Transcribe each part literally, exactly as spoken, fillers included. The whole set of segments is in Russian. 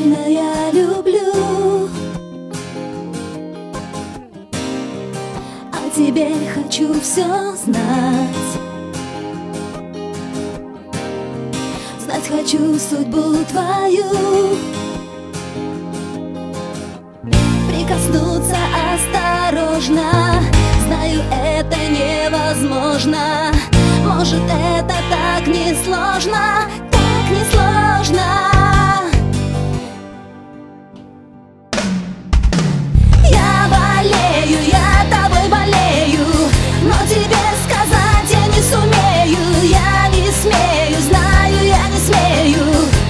сильно я люблю. О тебе хочу все знать. Знать хочу судьбу твою. Прикоснуться осторожно. Знаю, это невозможно. Может, это так несложно, так несложно. Я болею, я тобой болею, но тебе сказать я не сумею. Я не смею, знаю, я не смею.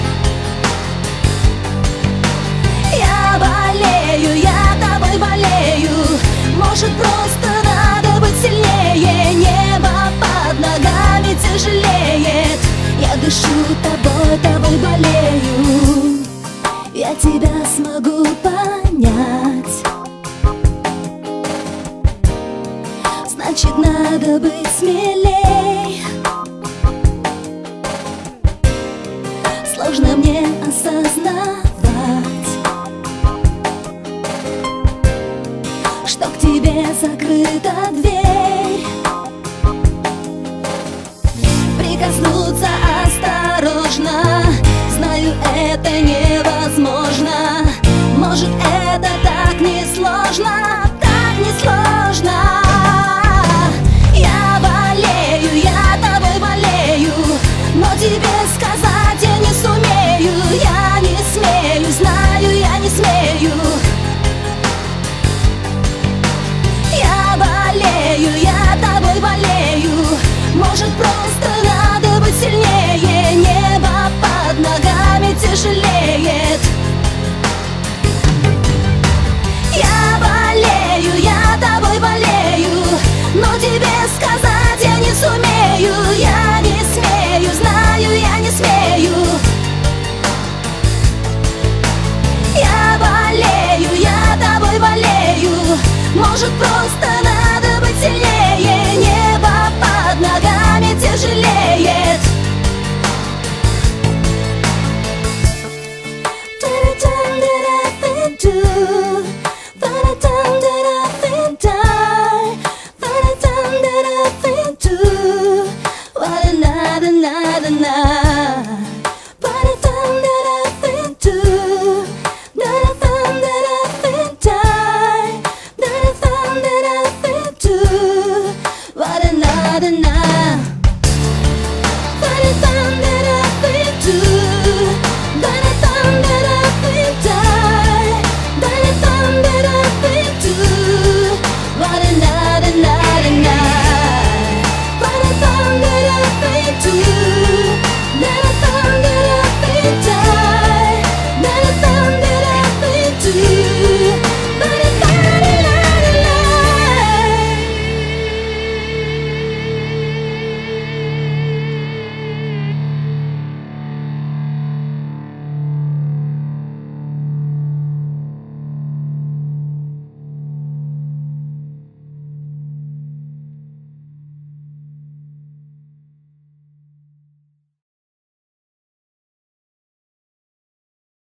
Я болею, я тобой болею. Может, просто надо быть сильнее. Небо под ногами тяжелеет. Я дышу тобой, тобой болею. Я тебя смогу понять. Значит, надо быть смелей. Сложно мне осознавать, что к тебе закрыта дверь. Прикоснуться осторожно. Знаю, это невозможно. Может, это так несложно, так несложно. Я болею, я тобой болею, но тебе сказать я не сумею. Я не смею, знаю, я не смею. Я болею, я тобой болею. Может, просто надо быть сильнее. Небо под ногами тяжелеет. Я болею, я тобой болею, но тебе сказать я не сумею. Я не смею, знаю, я не смею. Я болею, я тобой болею. Может, просто надо быть сильнее. Небо под ногами тяжелеет. What another, another night.